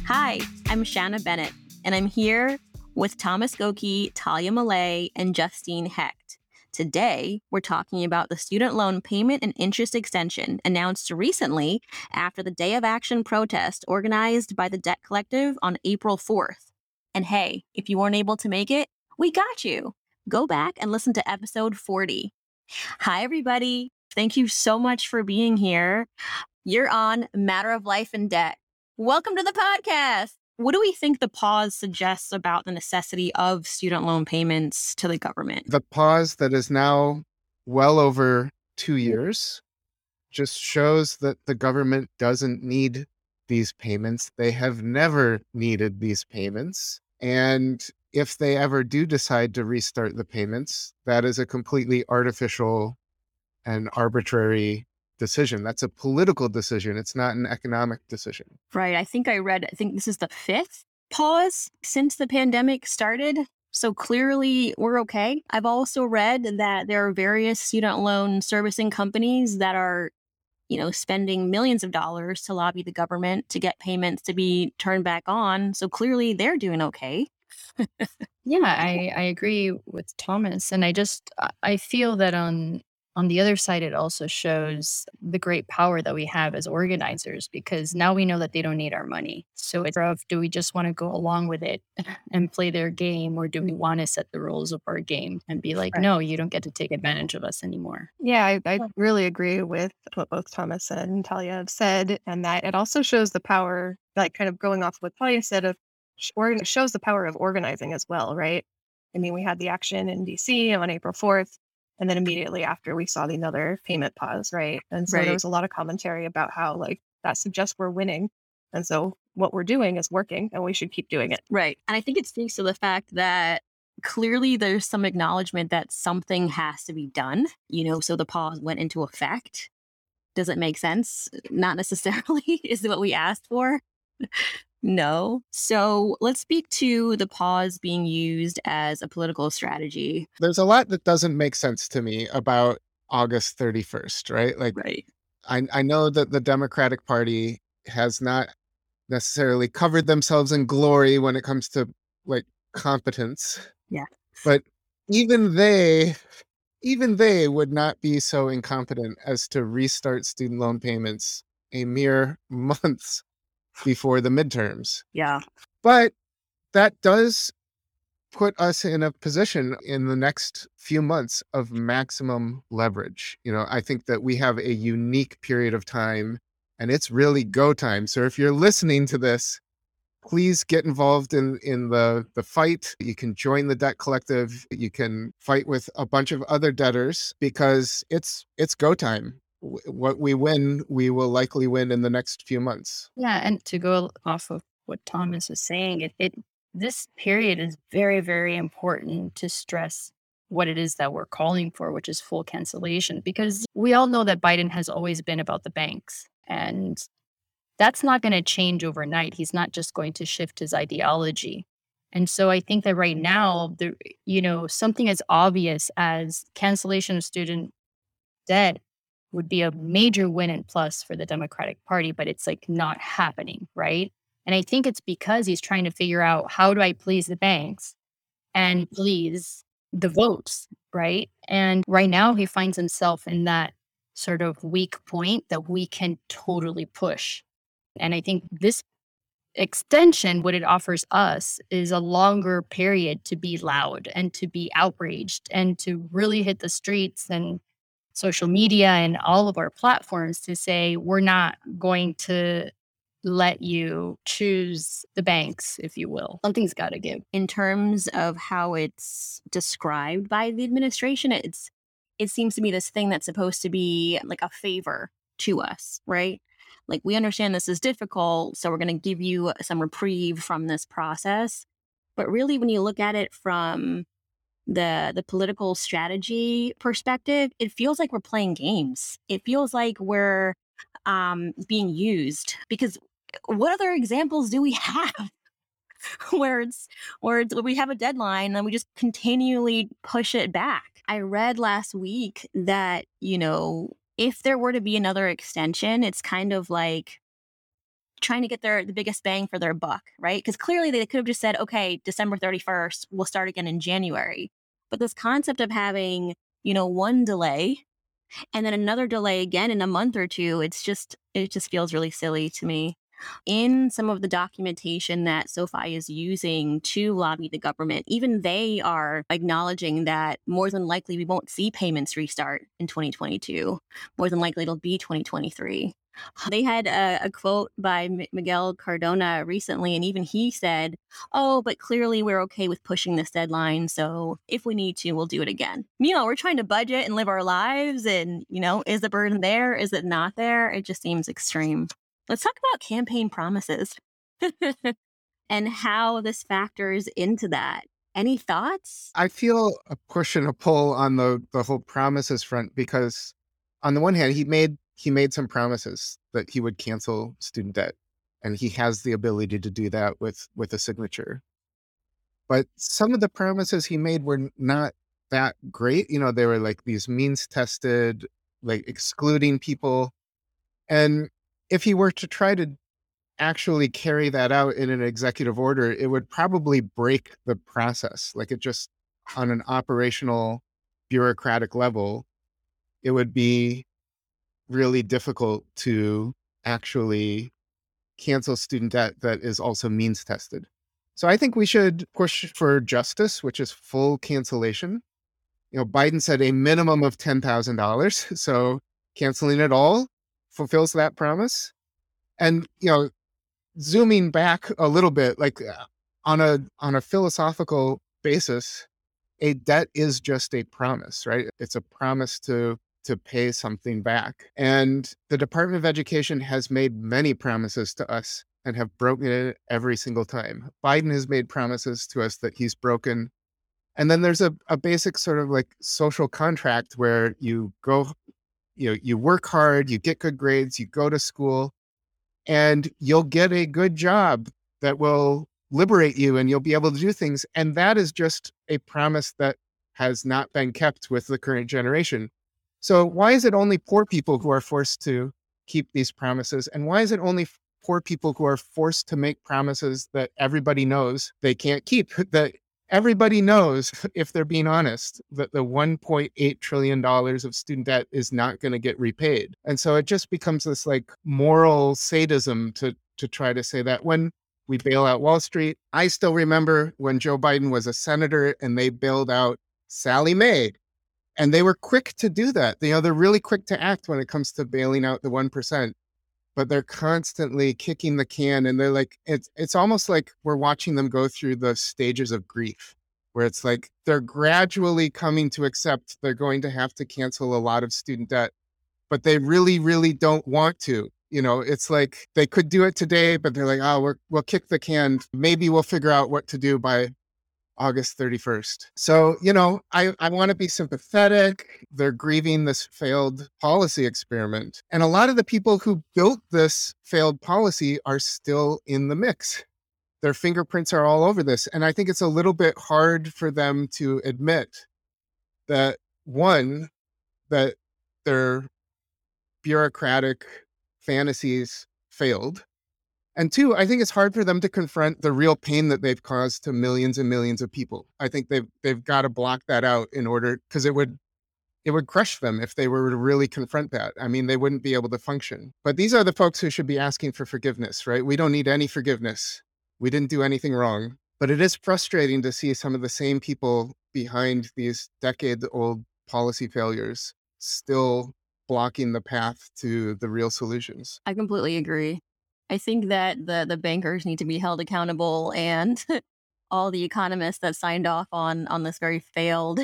Hi, I'm Shanna Bennett, and I'm here with Thomas Goki, Talia Malay, and Justine Hecht. Today, we're talking about the student loan payment and interest extension announced recently after the Day of Action protest organized by the Debt Collective on April 4th. And hey, if you weren't able to make it, we got you. Go back and listen to episode 40. Hi, everybody. Thank you so much for being here. You're on Matter of Life and Debt. Welcome to the podcast. What do we think the pause suggests about the necessity of student loan payments to the government? The pause that is now well over 2 years just shows that the government doesn't need these payments. They have never needed these payments. And if they ever do decide to restart the payments, that is a completely artificial and arbitrary decision. That's a political decision. It's not an economic decision. Right. I think this is the fifth pause since the pandemic started. So clearly we're okay. I've also read that there are various student loan servicing companies that are, spending millions of dollars to lobby the government to get payments to be turned back on. So clearly they're doing okay. Yeah, I agree with Thomas. And I feel that on the other side, it also shows the great power that we have as organizers, because now we know that they don't need our money. So it's of, do we just want to go along with it and play their game, or do we want to set the rules of our game and be like, no, you don't get to take advantage of us anymore? Yeah, I really agree with what both Thomas and Talia have said, and that it also shows the power, like kind of going off what Talia said, of shows the power of organizing as well, right? I mean, we had the action in DC on April 4th. And then immediately after, we saw another payment pause, right? And so there was a lot of commentary about how that suggests we're winning. And so what we're doing is working and we should keep doing it. Right. And I think it speaks to the fact that clearly there's some acknowledgement that something has to be done, so the pause went into effect. Does it make sense? Not necessarily. Is it what we asked for? No. So let's speak to the pause being used as a political strategy. There's a lot that doesn't make sense to me about August 31st, right? Right. I know that the Democratic Party has not necessarily covered themselves in glory when it comes to competence. Yeah. But even they would not be so incompetent as to restart student loan payments a mere months before the midterms. Yeah. But that does put us in a position in the next few months of maximum leverage. I think that we have a unique period of time, and it's really go time. So if you're listening to this, please get involved in the fight. You can join the Debt Collective. You can fight with a bunch of other debtors, because it's go time. What we win, we will likely win in the next few months. Yeah, and to go off of what Thomas was saying, this period is very, very important to stress what it is that we're calling for, which is full cancellation, because we all know that Biden has always been about the banks, and that's not going to change overnight. He's not just going to shift his ideology. And so I think that right now, something as obvious as cancellation of student debt would be a major win and plus for the Democratic Party, but it's not happening, right? And I think it's because he's trying to figure out, how do I please the banks and please the votes, right? And right now he finds himself in that sort of weak point that we can totally push. And I think this extension, what it offers us is a longer period to be loud and to be outraged and to really hit the streets and social media and all of our platforms to say, we're not going to let you choose the banks, if you will. Something's got to give. In terms of how it's described by the administration, it seems to be this thing that's supposed to be like a favor to us, right? We understand this is difficult, so we're going to give you some reprieve from this process. But really, when you look at it from the political strategy perspective, it feels like we're playing games. It feels like we're being used, because what other examples do we have where we have a deadline and we just continually push it back? I read last week that, if there were to be another extension, it's kind of like trying to get the biggest bang for their buck, right? Because clearly they could have just said, okay, December 31st, we'll start again in January. But this concept of having, one delay and then another delay again in a month or two, it just feels really silly to me. In some of the documentation that SoFi is using to lobby the government, even they are acknowledging that more than likely we won't see payments restart in 2022. More than likely it'll be 2023. They had a quote by Miguel Cardona recently, and even he said, oh, but clearly we're okay with pushing this deadline. So if we need to, we'll do it again. We're trying to budget and live our lives. And, is the burden there? Is it not there? It just seems extreme. Let's talk about campaign promises and how this factors into that. Any thoughts? I feel a push and a pull on the whole promises front, because on the one hand, he made some promises that he would cancel student debt, and he has the ability to do that with a signature. But some of the promises he made were not that great. They were like these means tested, like excluding people. And if he were to try to actually carry that out in an executive order, it would probably break the process. Like, it just, on an operational bureaucratic level, it would be really difficult to actually cancel student debt that is also means tested. So I think we should push for justice, which is full cancellation. Biden said a minimum of $10,000. So canceling it all fulfills that promise. And, zooming back a little bit, like on a philosophical basis, a debt is just a promise, right? It's a promise to pay something back. And the Department of Education has made many promises to us and have broken it every single time. Biden has made promises to us that he's broken. And then there's a basic sort of like social contract where you go, you work hard, you get good grades, you go to school, and you'll get a good job that will liberate you, and you'll be able to do things. And that is just a promise that has not been kept with the current generation. So why is it only poor people who are forced to keep these promises? And why is it only poor people who are forced to make promises that everybody knows they can't keep? That everybody knows, if they're being honest, that the $1.8 trillion of student debt is not going to get repaid. And so it just becomes this like moral sadism to try to say that. When we bail out Wall Street, I still remember when Joe Biden was a senator and they bailed out Sallie Mae. And they were quick to do that. They're really quick to act when it comes to bailing out the 1%. But they're constantly kicking the can, and they're like, it's almost like we're watching them go through the stages of grief, where it's like they're gradually coming to accept they're going to have to cancel a lot of student debt, but they really, really don't want to. It's like they could do it today, but they're like, oh, we'll kick the can. Maybe we'll figure out what to do by August 31st. So, I want to be sympathetic. They're grieving this failed policy experiment. And a lot of the people who built this failed policy are still in the mix. Their fingerprints are all over this. And I think it's a little bit hard for them to admit that, one, that their bureaucratic fantasies failed. And two, I think it's hard for them to confront the real pain that they've caused to millions and millions of people. I think they've got to block that out in order, because it would crush them if they were to really confront that. I mean, they wouldn't be able to function. But these are the folks who should be asking for forgiveness, right? We don't need any forgiveness. We didn't do anything wrong. But it is frustrating to see some of the same people behind these decade-old policy failures still blocking the path to the real solutions. I completely agree. I think that the bankers need to be held accountable, and all the economists that signed off on this very failed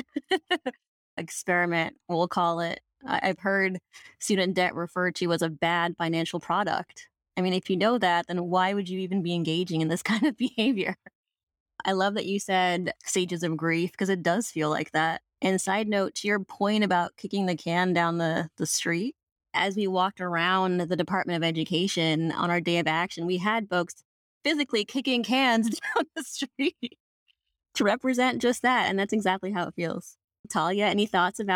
experiment, we'll call it. I've heard student debt referred to as a bad financial product. I mean, if you know that, then why would you even be engaging in this kind of behavior? I love that you said stages of grief, because it does feel like that. And side note, to your point about kicking the can down the street, as we walked around the Department of Education on our day of action, we had folks physically kicking cans down the street to represent just that. And that's exactly how it feels. Talia, any thoughts about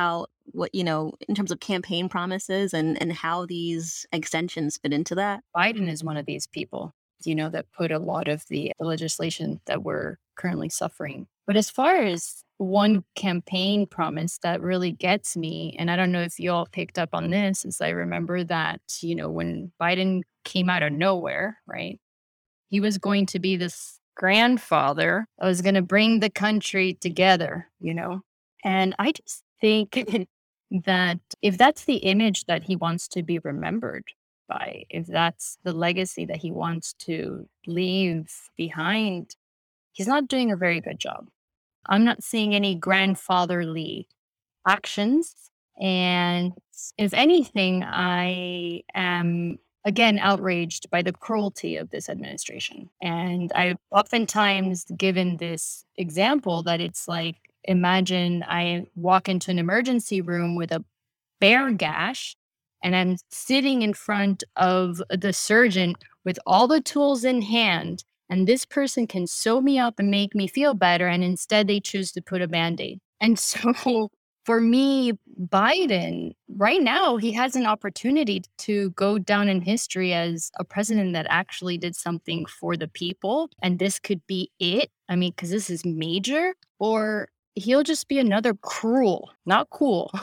what, in terms of campaign promises and how these extensions fit into that? Biden is one of these people, that put a lot of the legislation that we're currently suffering. But as far as one campaign promise that really gets me, and I don't know if you all picked up on this, is I remember that, when Biden came out of nowhere, right? He was going to be this grandfather that was going to bring the country together. And I just think that if that's the image that he wants to be remembered by, if that's the legacy that he wants to leave behind, he's not doing a very good job. I'm not seeing any grandfatherly actions. And if anything, I am again outraged by the cruelty of this administration. And I've oftentimes given this example that it's like, imagine I walk into an emergency room with a bear gash and I'm sitting in front of the surgeon with all the tools in hand, and this person can sew me up and make me feel better, and instead they choose to put a Band-Aid. And so for me, Biden, right now, he has an opportunity to go down in history as a president that actually did something for the people. And this could be it. I mean, because this is major. Or he'll just be another cruel, not cool,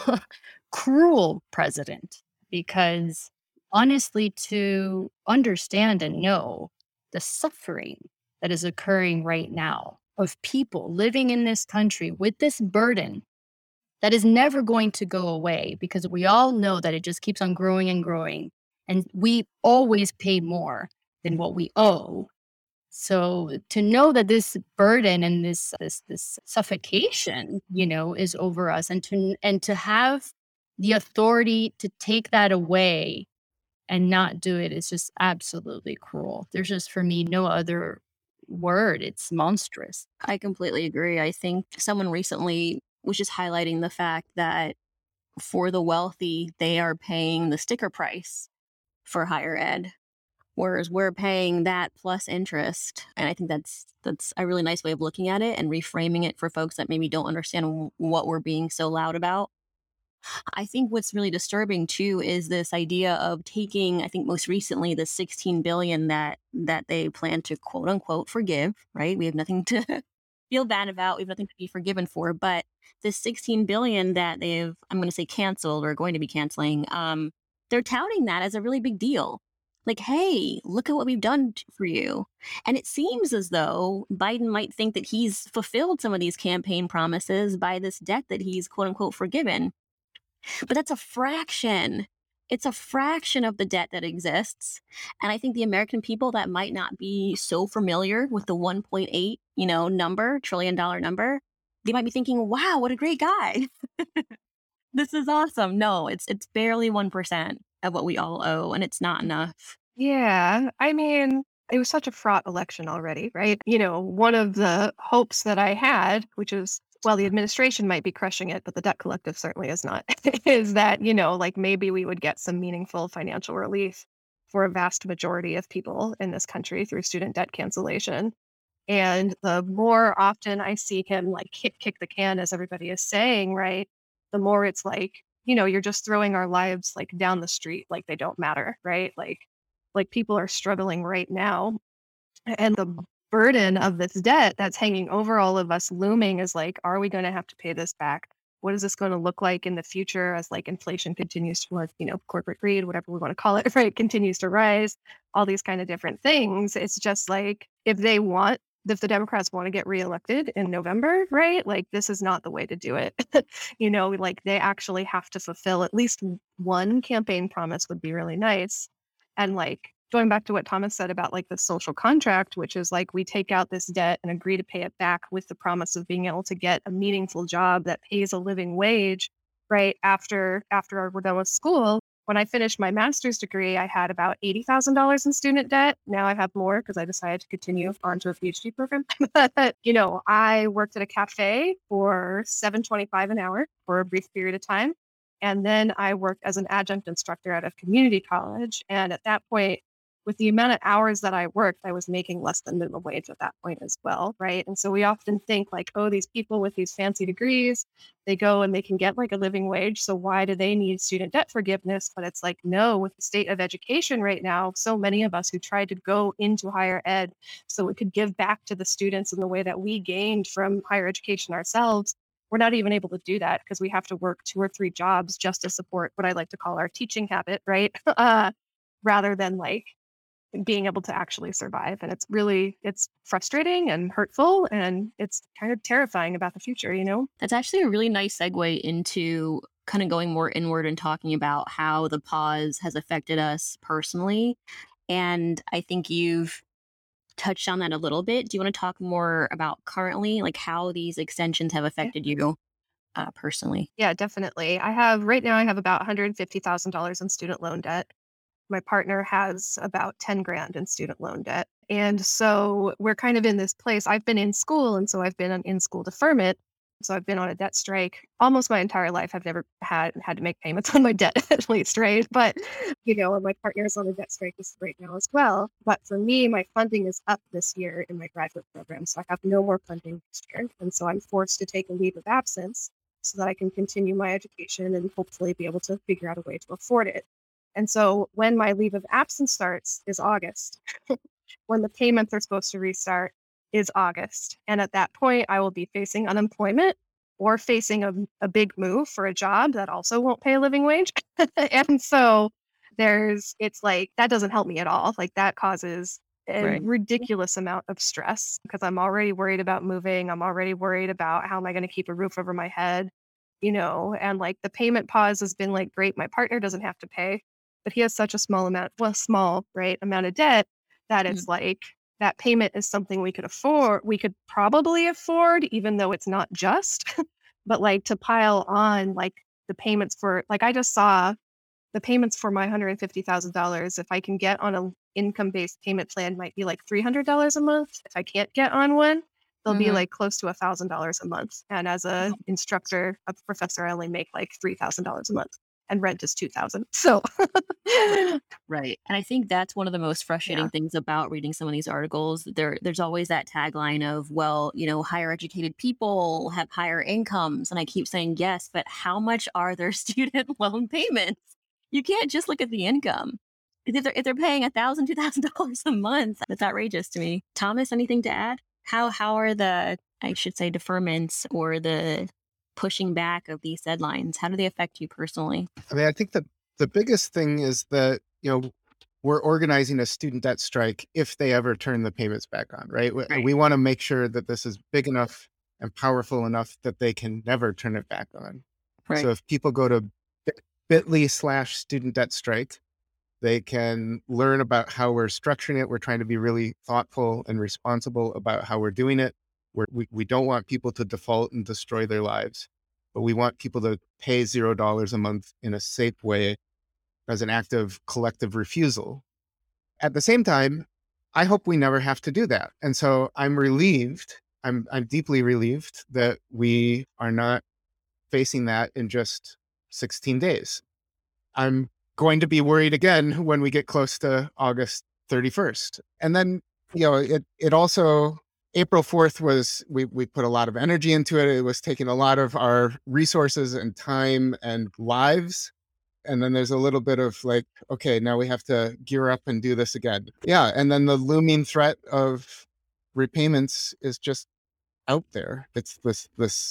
cruel president. Because honestly, to understand and know the suffering that is occurring right now of people living in this country with this burden that is never going to go away, because we all know that it just keeps on growing and growing. And we always pay more than what we owe. So to know that this burden and this suffocation, is over us, and to have the authority to take that away and not do it is just absolutely cruel. There's just, for me, no other word. It's monstrous. I completely agree. I think someone recently was just highlighting the fact that for the wealthy, they are paying the sticker price for higher ed, whereas we're paying that plus interest. And I think that's a really nice way of looking at it and reframing it for folks that maybe don't understand what we're being so loud about. I think what's really disturbing too is this idea of taking, I think most recently, the 16 billion that they plan to quote unquote forgive, right? We have nothing to feel bad about. We have nothing to be forgiven for, but this 16 billion that I'm going to say canceled or going to be canceling, they're touting that as a really big deal. Like, hey, look at what we've done for you. And it seems as though Biden might think that he's fulfilled some of these campaign promises by this debt that he's quote unquote forgiven. But that's a fraction. It's a fraction of the debt that exists. And I think the American people that might not be so familiar with the 1.8, trillion dollar number, they might be thinking, wow, what a great guy. This is awesome. No, it's barely 1% of what we all owe, and it's not enough. Yeah. I mean, it was such a fraught election already, right? One of the hopes that I had, which is, well, the administration might be crushing it, but the debt collective certainly is not, is that, like maybe we would get some meaningful financial relief for a vast majority of people in this country through student debt cancellation. And the more often I see him like kick the can, as everybody is saying, right, the more it's like, you're just throwing our lives like down the street, like they don't matter, right? Like people are struggling right now. And the burden of this debt that's hanging over all of us looming is like, are we going to have to pay this back? What is this going to look like in the future as like inflation continues to, corporate greed, whatever we want to call it, right, continues to rise, all these kind of different things. It's just like, if the Democrats want to get reelected in November, right, like this is not the way to do it. Like they actually have to fulfill at least one campaign promise would be really nice. And like, going back to what Thomas said about like the social contract, which is like we take out this debt and agree to pay it back with the promise of being able to get a meaningful job that pays a living wage, right? After we're done with school. When I finished my master's degree, I had about $80,000 in student debt. Now I have more because I decided to continue on to a PhD program. But, I worked at a cafe for $7.25 an hour for a brief period of time. And then I worked as an adjunct instructor at a community college. And at that point, with the amount of hours that I worked, I was making less than minimum wage at that point as well, right? And so we often think like, oh, these people with these fancy degrees, they go and they can get like a living wage. So why do they need student debt forgiveness? But it's like, no, with the state of education right now, so many of us who tried to go into higher ed so we could give back to the students in the way that we gained from higher education ourselves, we're not even able to do that because we have to work 2 or 3 jobs just to support what I like to call our teaching habit, right? Rather than like being able to actually survive. And it's frustrating and hurtful and it's kind of terrifying about the future, you know? That's actually a really nice segue into kind of going more inward and talking about how the pause has affected us personally. And I think you've touched on that a little bit. Do you want to talk more about currently, like how these extensions have Yeah. affected you personally? Yeah, definitely. Right now I have about $150,000 in student loan debt. My partner has about 10 grand in student loan debt. And so we're kind of in this place. I've been in school, and so I've been on in school deferment. So I've been on a debt strike almost my entire life. I've never had to make payments on my debt at least, right? But and my partner is on a debt strike right now as well. But for me, my funding is up this year in my graduate program, so I have no more funding this year, and so I'm forced to take a leave of absence so that I can continue my education and hopefully be able to figure out a way to afford it. And so when my leave of absence starts is August. When the payments are supposed to restart is August. And at that point, I will be facing unemployment or facing a big move for a job that also won't pay a living wage. And so it's like, that doesn't help me at all. Like that causes a Right. ridiculous amount of stress because I'm already worried about moving. I'm already worried about how am I going to keep a roof over my head, and like the payment pause has been like great. My partner doesn't have to pay, but he has such a small, right, amount of debt that Mhm. it's like that payment is something we could afford. We could probably afford, even though it's not just, but like to pile on like the payments for, like, I just saw the payments for my $150,000. If I can get on a income based payment plan, might be like $300 a month. If I can't get on one, they'll be Mhm. like close to $1,000 a month. And as a instructor, a professor, I only make like $3,000 a month, and rent is 2,000. So Right. And I think that's one of the most yeah. frustrating things about reading some of these articles. There's always that tagline of, well, higher educated people have higher incomes. And I keep saying yes, but how much are their student loan payments? You can't just look at the income. 'Cause if they're paying $1,000, $2,000 a month, that's outrageous to me. Thomas, anything to add? How are the, I should say, deferments or the pushing back of these deadlines? How do they affect you personally? I mean, I think that the biggest thing is that, we're organizing a student debt strike if they ever turn the payments back on, right? Right. We want to make sure that this is big enough and powerful enough that they can never turn it back on. So Right. if people go to bit.ly/student debt strike, they can learn about how we're structuring it. We're trying to be really thoughtful and responsible about how we're doing it. We don't want people to default and destroy their lives, but we want people to pay $0 a month in a safe way as an act of collective refusal. At the same time, I hope we never have to do that. And so I'm relieved. I'm deeply relieved that we are not facing that in just 16 days. I'm going to be worried again when we get close to August 31st. And then, it also, April 4th was, we put a lot of energy into it. It was taking a lot of our resources and time and lives. And then there's a little bit of like, okay, now we have to gear up and do this again. Yeah. And then the looming threat of repayments is just out there. It's this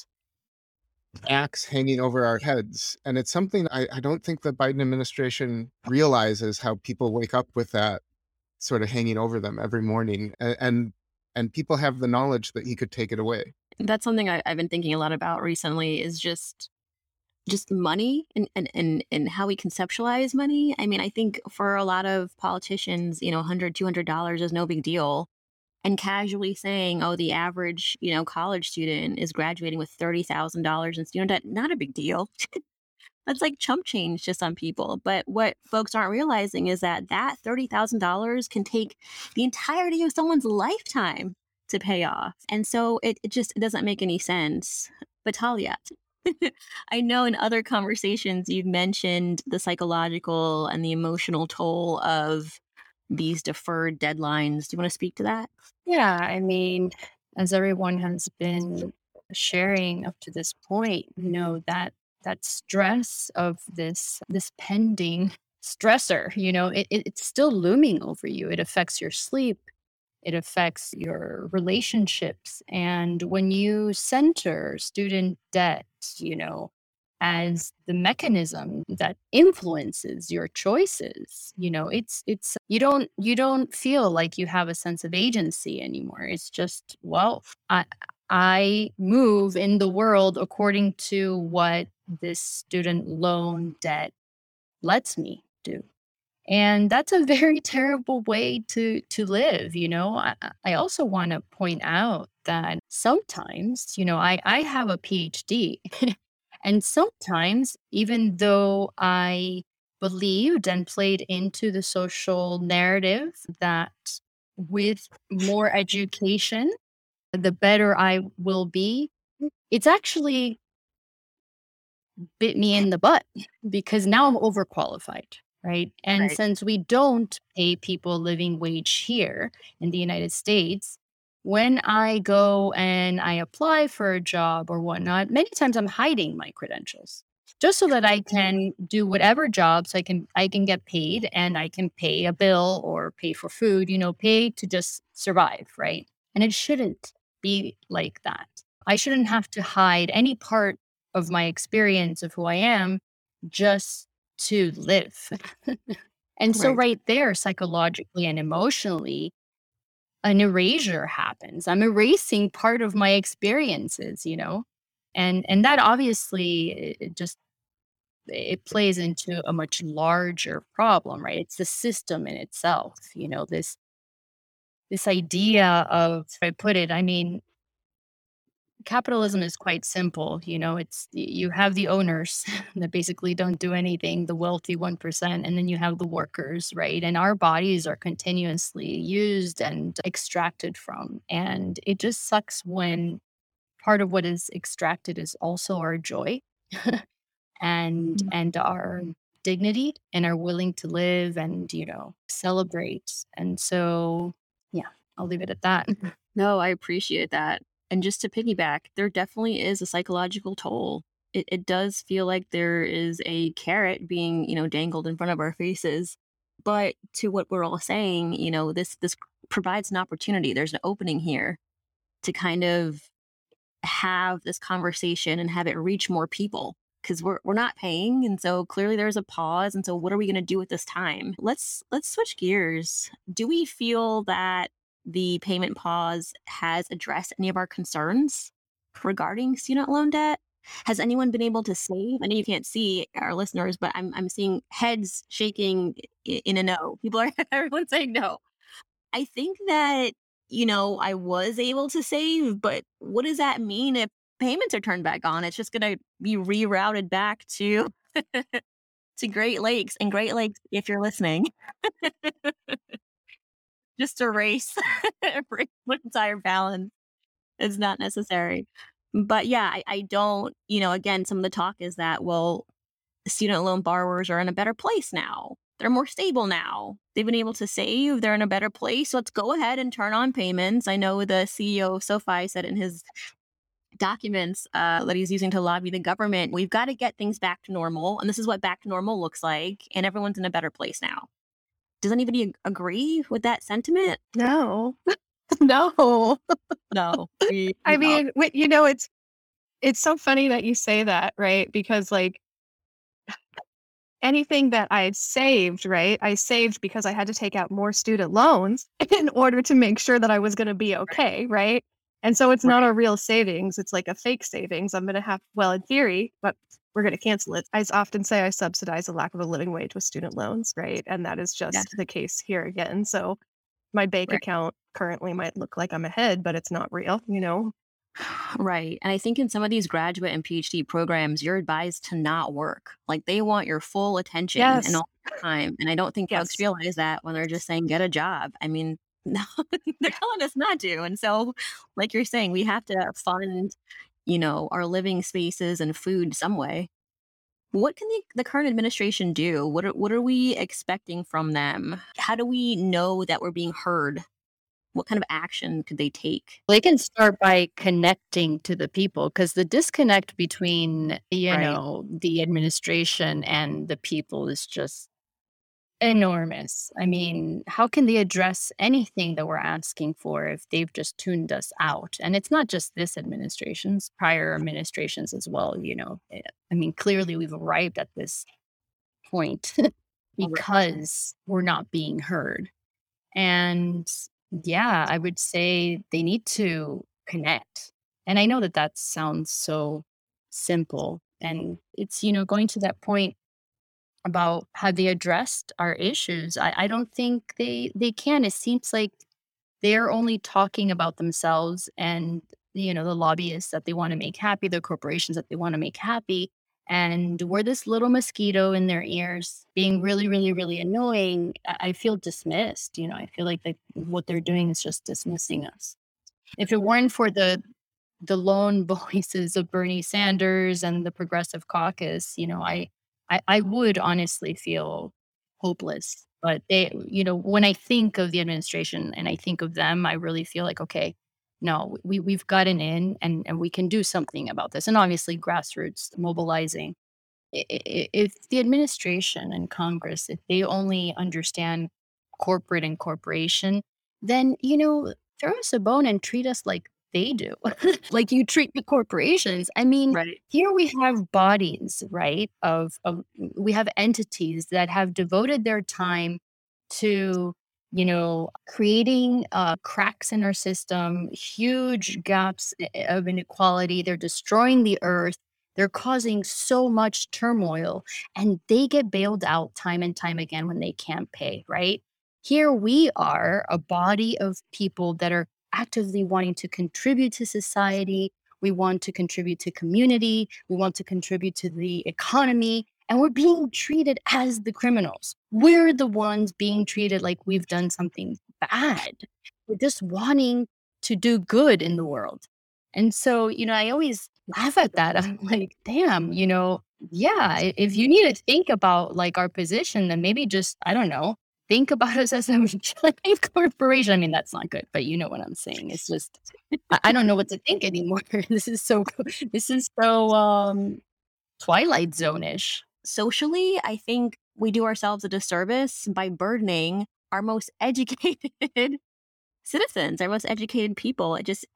axe hanging over our heads. And it's something I don't think the Biden administration realizes, how people wake up with that sort of hanging over them every morning. And people have the knowledge that he could take it away. That's something I've been thinking a lot about recently is just money and how we conceptualize money. I mean, I think for a lot of politicians, $100, $200 is no big deal. And casually saying, oh, the average, college student is graduating with $30,000 in student debt, not a big deal. That's like chump change to some people. But what folks aren't realizing is that $30,000 can take the entirety of someone's lifetime to pay off. And so it doesn't make any sense. But Talia, I know in other conversations you've mentioned the psychological and the emotional toll of these deferred deadlines. Do you want to speak to that? Yeah, I mean, as everyone has been sharing up to this point, that stress of this pending stressor, it's still looming over you. It affects your sleep, it affects your relationships. And when you center student debt, you know, as the mechanism that influences your choices, it's you don't feel like you have a sense of agency anymore. It's just, well, I move in the world according to what this student loan debt lets me do. And that's a very terrible way to live. I also want to point out that sometimes, I have a PhD. And sometimes, even though I believed and played into the social narrative that with more education, the better I will be, it's actually bit me in the butt because now I'm overqualified, right? And Right. since we don't pay people living wage here in the United States, when I go and I apply for a job or whatnot, many times I'm hiding my credentials just so that I can do whatever job so I can get paid and I can pay a bill or pay for food, pay to just survive, right? And it shouldn't be like that. I shouldn't have to hide any part of my experience of who I am just to live. And so, Right. right there, psychologically and emotionally, an erasure happens. I'm erasing part of my experiences. And that obviously it plays into a much larger problem, right? It's the system in itself, this idea of, I put it, I mean, capitalism is quite simple. You have the owners that basically don't do anything, the wealthy 1%, and then you have the workers, right? And our bodies are continuously used and extracted from. And it just sucks when part of what is extracted is also our joy and our dignity and are willing to live and, celebrate. And so, yeah, I'll leave it at that. No, I appreciate that. And just to piggyback, there definitely is a psychological toll. It does feel like there is a carrot being, dangled in front of our faces. But to what we're all saying, this provides an opportunity. There's an opening here to kind of have this conversation and have it reach more people because we're not paying, and so clearly there's a pause. And so what are we going to do with this time? Let's switch gears. Do we feel that the payment pause has addressed any of our concerns regarding student loan debt? Has anyone been able to save? I know you can't see our listeners, but I'm seeing heads shaking in a no. People are everyone's saying no. I think that, I was able to save, but what does that mean if payments are turned back on? It's just going to be rerouted back to to Great Lakes. And Great Lakes, if you're listening, just erase erase the entire balance. It's not necessary. But yeah, I don't, again, some of the talk is that, well, student loan borrowers are in a better place now. They're more stable now. They've been able to save. They're in a better place. So let's go ahead and turn on payments. I know the CEO of SoFi said in his documents that he's using to lobby the government, we've got to get things back to normal. And this is what back to normal looks like. And everyone's in a better place now. Does anybody agree with that sentiment? No. No. No. We I don't. mean, it's so funny that you say that, right? Because like anything that I saved, right? I saved because I had to take out more student loans in order to make sure that I was going to be okay, right? And so it's not Right. a real savings, it's like a fake savings. I'm going to have, well, in theory, but we're going to cancel it. I often say I subsidize the lack of a living wage with student loans, right? And that is Yeah. just the case here again. So my bank Right. account currently might look like I'm ahead, but it's not real. Right. And I think in some of these graduate and PhD programs, you're advised to not work. Like they want your full attention and Yes. all the time. And I don't think folks Yes. realize that when they're just saying, get a job. I mean, no, they're telling us not to. And so, like you're saying, we have to fund, our living spaces and food some way. What can the current administration do? What are we expecting from them? How do we know that we're being heard? What kind of action could they take? They can start by connecting to the people because the disconnect between, Right. the administration and the people is just enormous. I mean, how can they address anything that we're asking for if they've just tuned us out? And it's not just this administration's, prior administrations as well. I mean, clearly we've arrived at this point Right. because we're not being heard. And yeah, I would say they need to connect. And I know that that sounds so simple. And it's going to that point about how they addressed our issues. I don't think they can. It seems like they're only talking about themselves and the lobbyists that they want to make happy, the corporations that they want to make happy. And we're this little mosquito in their ears being really, really, really annoying. I feel dismissed. I feel like what they're doing is just dismissing us. If it weren't for the lone voices of Bernie Sanders and the Progressive Caucus, I would honestly feel hopeless. But when I think of the administration and I think of them, I really feel like, okay, no, we've gotten in and we can do something about this. And obviously grassroots mobilizing. If the administration and Congress, if they only understand corporate and corporation, then, throw us a bone and treat us like they do, like you treat the corporations. I mean, Right. here we have bodies, right? We have entities that have devoted their time to, creating cracks in our system, huge gaps of inequality. They're destroying the earth. They're causing so much turmoil, and they get bailed out time and time again when they can't pay, right? Here we are, a body of people that are actively wanting to contribute to society. We want to contribute to community. We want to contribute to the economy. And we're being treated as the criminals. We're the ones being treated like we've done something bad. We're just wanting to do good in the world. And so, I always laugh at that. I'm like, damn, yeah, if you need to think about like our position, then maybe just, I don't know, think about us as a giant corporation. I mean, that's not good, but you know what I'm saying. It's just, I don't know what to think anymore. This is so Twilight Zone-ish. Socially, I think we do ourselves a disservice by burdening our most educated citizens, our most educated people.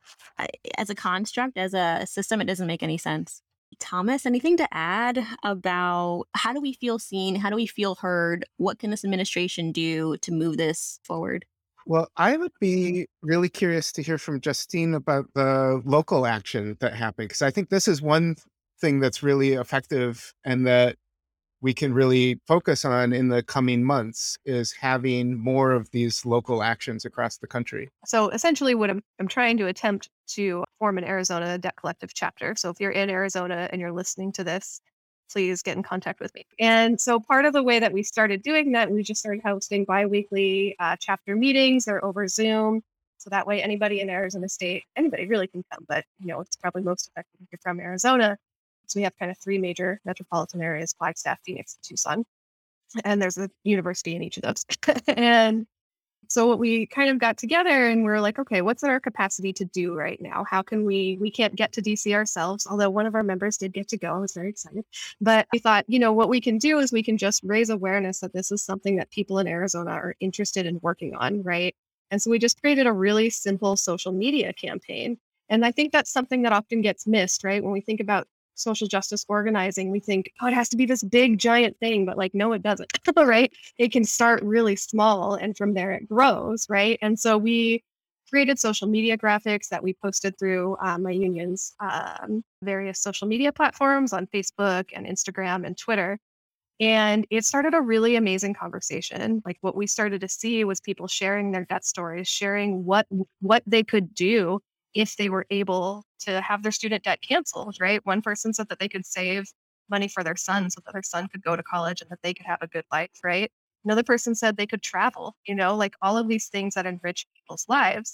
As a construct, as a system, it doesn't make any sense. Thomas, anything to add about how do we feel seen? How do we feel heard? What can this administration do to move this forward? Well, I would be really curious to hear from Justine about the local action that happened, because I think this is one thing that's really effective and that we can really focus on in the coming months is having more of these local actions across the country. So essentially, what I'm trying to attempt to form an Arizona Debt Collective chapter. So if you're in Arizona and you're listening to this, please get in contact with me. And so part of the way that we started doing that, we just started hosting biweekly chapter meetings. They're over Zoom. So that way, anybody in Arizona State, anybody really can come, but it's probably most effective if you're from Arizona. So we have kind of 3 major metropolitan areas: Flagstaff, Phoenix, and Tucson. And there's a university in each of those. And so what we kind of got together and we're like, okay, what's in our capacity to do right now? How can we can't get to DC ourselves, although one of our members did get to go. I was very excited. But we thought, what we can do is we can just raise awareness that this is something that people in Arizona are interested in working on, right? And so we just created a really simple social media campaign. And I think that's something that often gets missed, right? When we think about social justice organizing, we think, oh, it has to be this big, giant thing, but no, it doesn't, right? It can start really small and from there it grows, right? And so we created social media graphics that we posted through my union's various social media platforms on Facebook and Instagram and Twitter. And it started a really amazing conversation. Like what we started to see was people sharing their debt stories, sharing what they could do if they were able to have their student debt canceled, right? One person said that they could save money for their son so that their son could go to college and that they could have a good life, right? Another person said they could travel, like all of these things that enrich people's lives.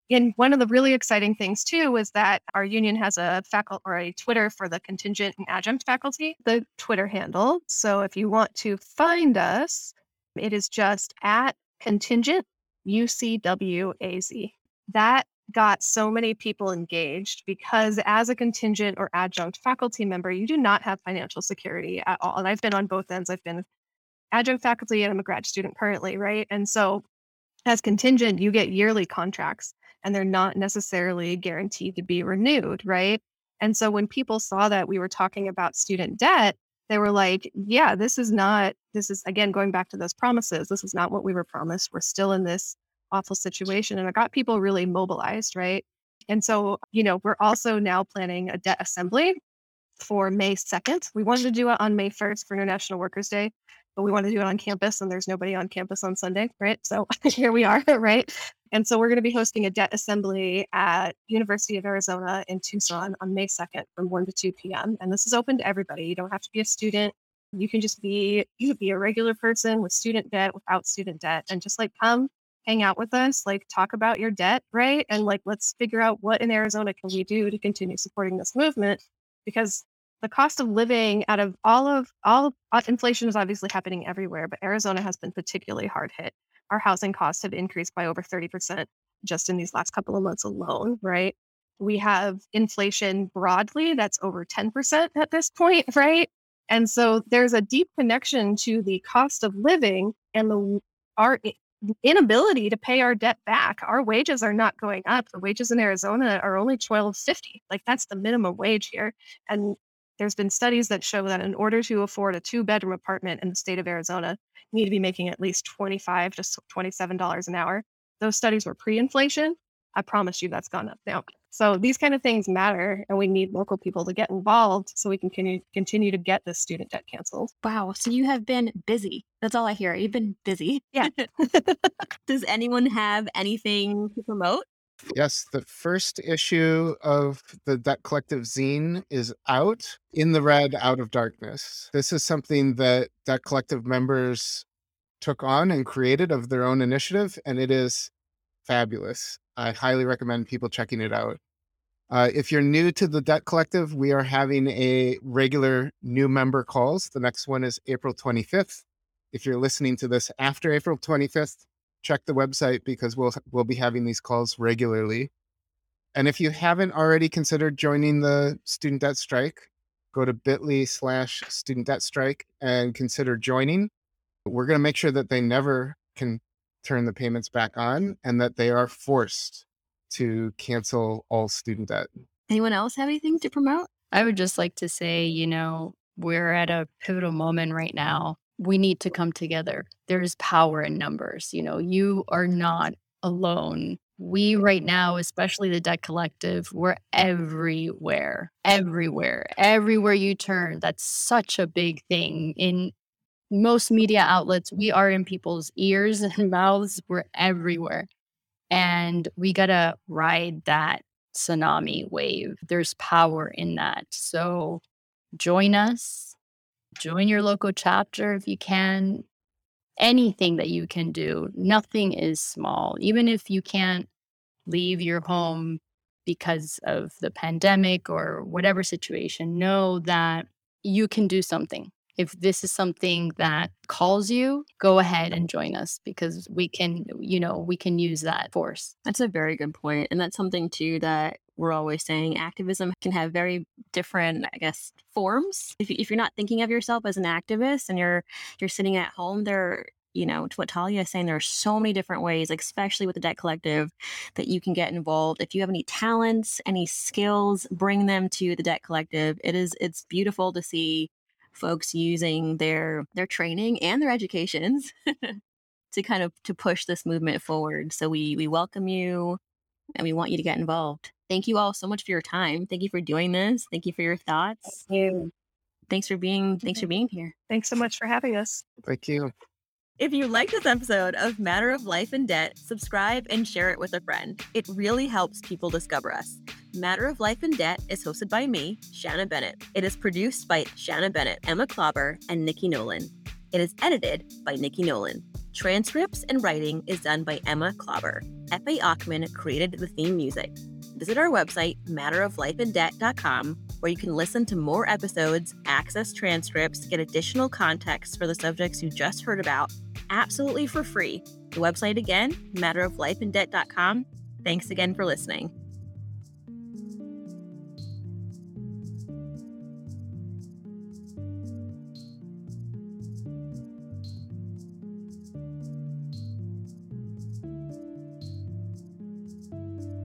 And one of the really exciting things too is that our union has a faculty or a Twitter for the contingent and adjunct faculty, the Twitter handle. So if you want to find us, it is just at contingent UCWAZ. That got so many people engaged because as a contingent or adjunct faculty member, you do not have financial security at all. And I've been on both ends. I've been adjunct faculty and I'm a grad student currently, right? And so as contingent, you get yearly contracts and they're not necessarily guaranteed to be renewed, right? And so when people saw that we were talking about student debt, they were like, yeah, this is again, going back to those promises. This is not what we were promised. We're still in this awful situation. And it got people really mobilized, right? And so, we're also now planning a debt assembly for May 2nd. We wanted to do it on May 1st for International Workers' Day, but we want to do it on campus and there's nobody on campus on Sunday, right? So here we are, right? And so we're going to be hosting a debt assembly at University of Arizona in Tucson on May 2nd from 1 to 2 p.m. And this is open to everybody. You don't have to be a student. You can just be a regular person with student debt, without student debt, and just come hang out with us, talk about your debt, right? And let's figure out what in Arizona can we do to continue supporting this movement, because the cost of living out of all inflation is obviously happening everywhere, but Arizona has been particularly hard hit. Our housing costs have increased by over 30% just in these last couple of months alone, right? We have inflation broadly that's over 10% at this point, right? And so there's a deep connection to the cost of living and our inability to pay our debt back. Our wages are not going up. The wages in Arizona are only $12.50. That's the minimum wage here. And there's been studies that show that in order to afford a 2-bedroom apartment in the state of Arizona, you need to be making at least $25 to $27 an hour. Those studies were pre-inflation. I promise you that's gone up now. So these kind of things matter, and we need local people to get involved so we can continue to get this student debt canceled. Wow. So you have been busy. That's all I hear. You've been busy. Yeah. Does anyone have anything to promote? Yes, the first issue of the Debt Collective zine is out. In the Red, Out of Darkness. This is something that Debt Collective members took on and created of their own initiative, and it is fabulous. I highly recommend people checking it out. If you're new to the Debt Collective, we are having a regular new member calls. The next one is April 25th. If you're listening to this after April 25th, check the website because we'll be having these calls regularly. And if you haven't already considered joining the student debt strike, go to bit.ly/student debt strike and consider joining. We're going to make sure that they never can turn the payments back on and that they are forced to cancel all student debt. Anyone else have anything to promote? I would just like to say, we're at a pivotal moment right now. We need to come together. There's power in numbers. You are not alone. We right now, especially the Debt Collective, we're everywhere. Everywhere you turn. That's such a big thing. In most media outlets, we are in people's ears and mouths. We're everywhere. And we got to ride that tsunami wave. There's power in that. So join us. Join your local chapter if you can. Anything that you can do. Nothing is small. Even if you can't leave your home because of the pandemic or whatever situation, know that you can do something. If this is something that calls you, go ahead and join us because we can use that force. That's a very good point. And that's something too that we're always saying. Activism can have very different, forms. If you're not thinking of yourself as an activist and you're sitting at home, to what Talia is saying, there are so many different ways, especially with the Debt Collective, that you can get involved. If you have any talents, any skills, bring them to the Debt Collective. It's beautiful to see folks using their training and their educations to push this movement forward. So we welcome you and we want you to get involved. Thank you all so much for your time. Thank you for doing this. Thank you for your thoughts. Thank you. Thanks for being here. Thanks so much for having us. Thank you. If you like this episode of Matter of Life and Debt, subscribe and share it with a friend. It really helps people discover us. Matter of Life and Debt is hosted by me, Shanna Bennett. It is produced by Shanna Bennett, Emma Klauber, and Nikki Nolan. It is edited by Nikki Nolan. Transcripts and writing is done by Emma Klauber. F.A. Achman created the theme music. Visit our website, matteroflifeanddebt.com, where you can listen to more episodes, access transcripts, get additional context for the subjects you just heard about, absolutely for free. The website again, matteroflifeanddebt.com. Thanks again for listening.